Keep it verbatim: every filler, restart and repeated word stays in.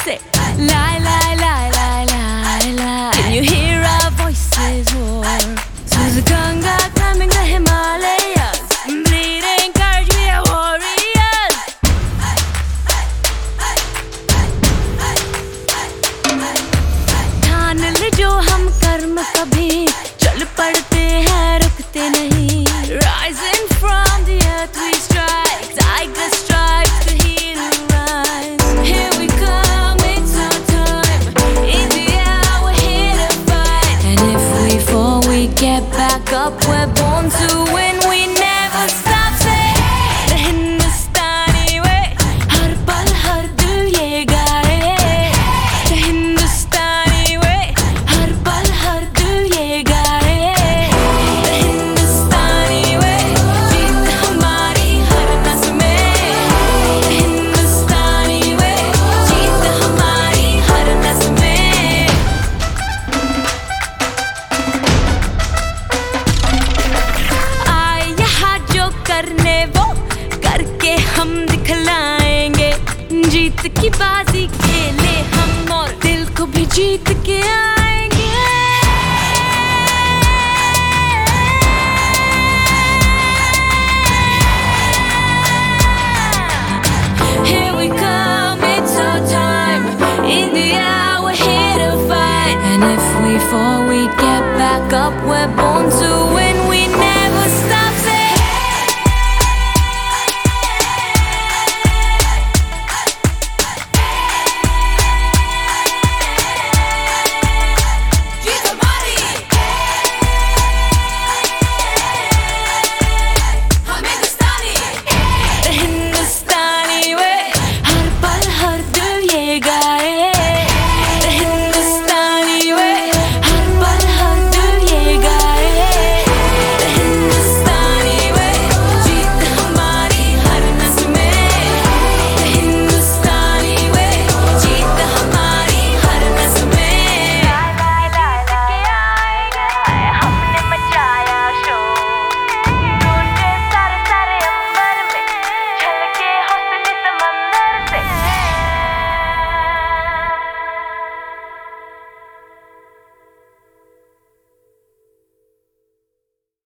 say lie, lie, lie, lie, lie, lie. Can you hear our voices roar? Through the Ganga, climbing the Himalayas, bleeding courage, we are warriors. ठान ले जो हम कर्म कभी चल पड़ते हैं रुकते नहीं. Rising from the earth we strike, tiger stripes, the hero rise. Here we come, it's our time. India, we're here to fight. And if we fall, we get back up. We're born to win, we never stop. Say the Hindustani way, हर पल हर दिल ये गाए. The Hindustani way, हर पल हर दिल ये गाए. The Hindustani way, जीत हमारी हर नस में. The Hindustani way, जीत हमारी हर नस में. आए यहाँ जो करने वो करके हम दिखलाएंगे. जीत की बाजी खेले हम और दिल को भी जीत के आएंगे. Here we come, it's our time. India, we're here to fight. And if we fall, we get back up. We're born to win.